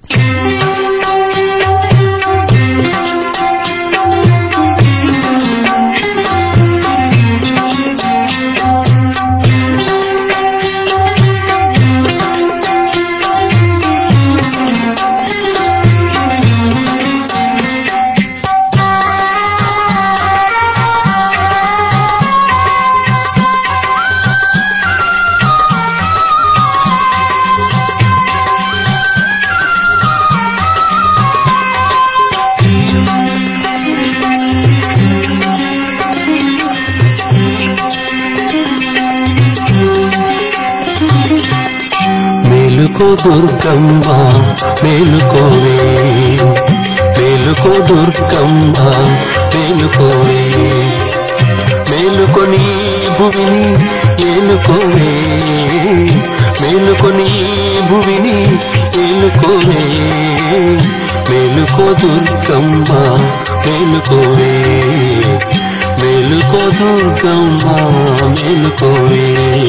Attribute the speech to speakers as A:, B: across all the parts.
A: మేలుకో దుర్గమ్మ మేలుకోవే, మేలుకో దుర్గమ్మ మేలుకోవే, మేలుకొని భువిని ఏలుకోవే, మేలుకొని భువిని ఏలుకోవే, మేలుకో దుర్గమ్మ మేలుకోవే, మేలుకో దుర్గమ్మ మేలుకోవే.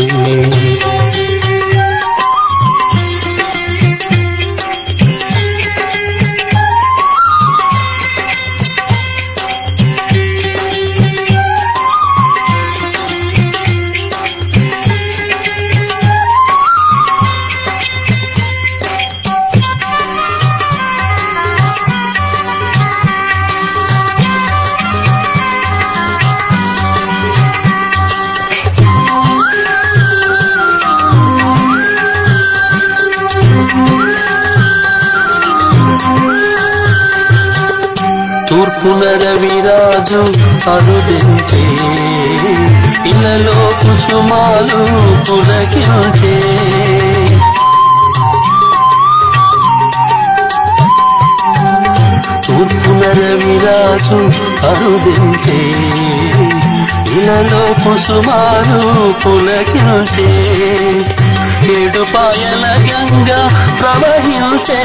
A: తూర్పున రవిరాజు అరుదించే, ఇళ్ళలో కుసుమాలు పులకించే, తూర్పున రవిరాజు అరుదించే, ఇళ్ళలో కుసుమాలు పులకించే, ఏడుపాయల గంగా ప్రవహించే,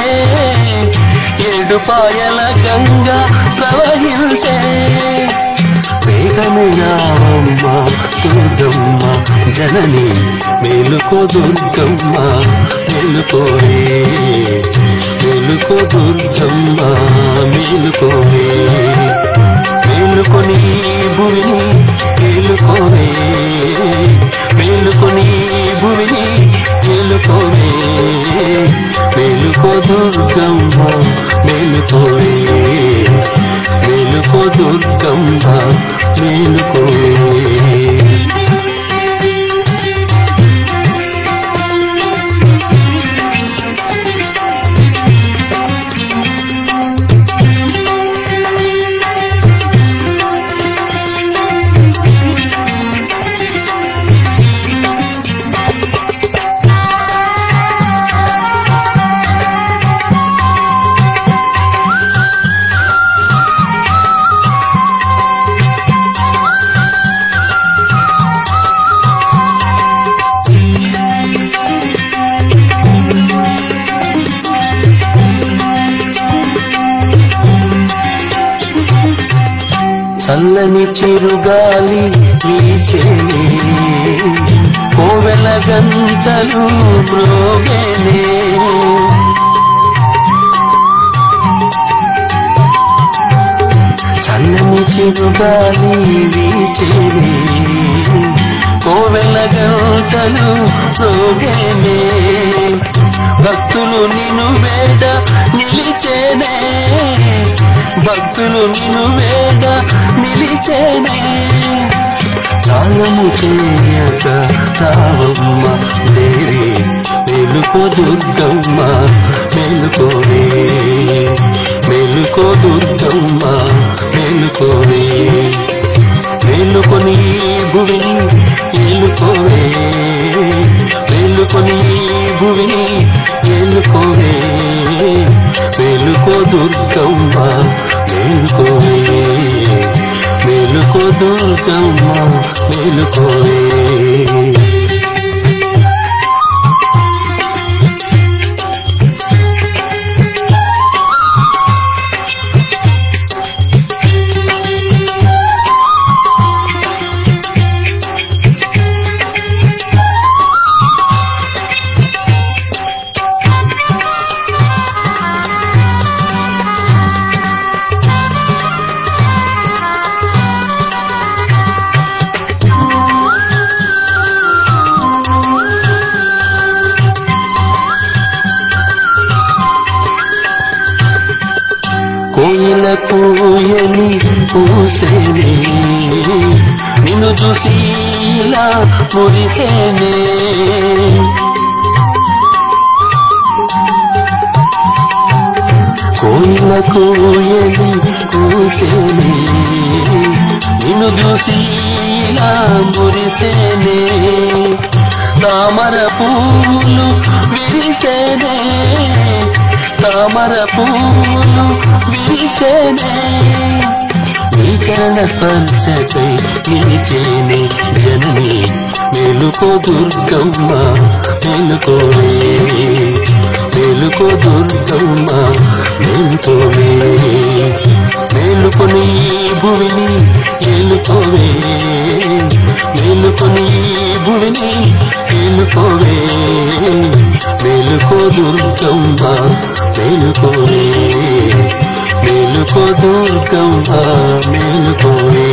A: ఏడుపాయల గంగా ప్రవహించే, వేగమే రావమ్మ దుర్గమ్మ జనని, మేలుకో దుర్గమ్మ మేలుకోవే, మేలుకో దుర్గమ్మ మేలుకోవే, మేలుకొని భువిని మేలుకోవే, మేలుకొని భువిని మేలుకోవే, మేలుకో దుర్గమ్మ మేలుకోవే, మేలుకో దుర్గమ్మ మేలుకోవే. చల్లని చిరుగాలి వీచేనే, కోవెల గంటలు మ్రోగేనే, చల్లని చిరుగాలి వీచేనే, కోవెల గంటలు మ్రోగేనే, భక్తులు నిన్ను వేడ నిలిచేనే, భక్తులు నిన్ను వేడ నిలిచేనే, త్యాగము చేయక రావమ్మ దేవి, మేలుకో దుర్గమ్మ మేలుకోవే, మేలుకో దుర్గమ్మ మేలుకోవే, మేలుకొని భువిని ఏలుకోవే, మేలుకొని భువిని ఏలుకోవే, మేలుకో దుర్గమ్మ మేలుకోవే, మేలుకో దుర్గమ్మ మేలుకోవే. పూయని పూసేనే నిన్ను చూసి ఇలా మురిసేనే కోయిల కూయని పూసేనే నిన్ను చూసి ఇలా మురిసేనే తామర పూలు విరిసేనే తామర పూలు విరిసేనే నీ చరణ స్పర్శకై నిలిచేనే జనని మేలుకో దుర్గమ్మ మేలుకోవే మేలుకో దుర్గమ్మ మేలుకోవే మేలుకొని భువిని ఏలుకోవే మేలుకొని భువిని ఏలుకోవే మేలుకో దుర్గమ్మ మేలుకోవే మేలుకో దుర్గమ్మ మేలుకోవే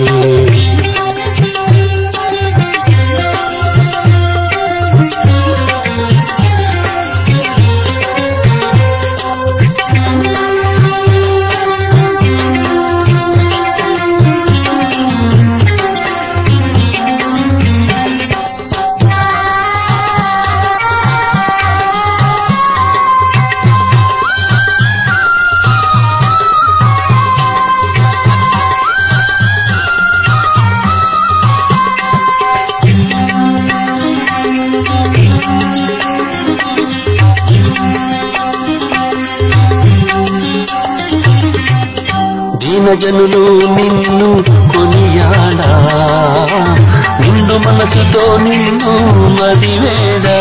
A: జనులు నిన్ను కొనియాడా నిండు మనసుతో నిన్ను మదివేడా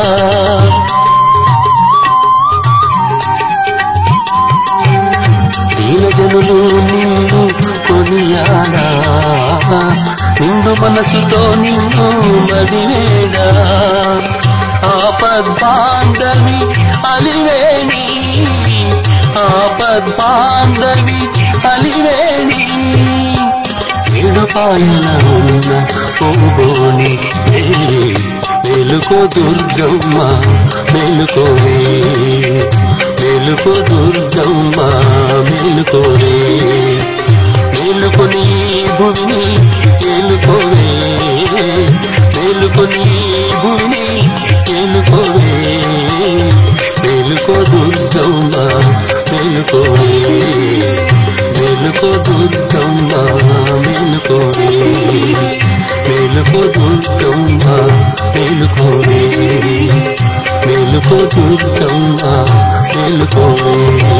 A: దీన జనులు నిన్ను కొనియాడా నిండు మనసుతో నిన్ను మదివేడా ఆపద్బాంధవి అలివేణి ఆపద్బాంధవి అలివేణి ఏడుపాయల ఉన్న పోబోని మేలుకో దుర్గమ్మ మేలుకోవే మేలుకో దుర్గమ్మ మేలుకోవే మేలుకొని భూమిని ఏలుకోవే మేలుకొని భూమిని ఏలుకోవే మేలుకో దుర్గమ్మ మేలుకోవే మేలుకో దుర్గమ్మ మేలుకోవే మేలుకో దుర్గమ్మ మేలుకోవే మేలుకో దుర్గమ్మ మేలుకోవే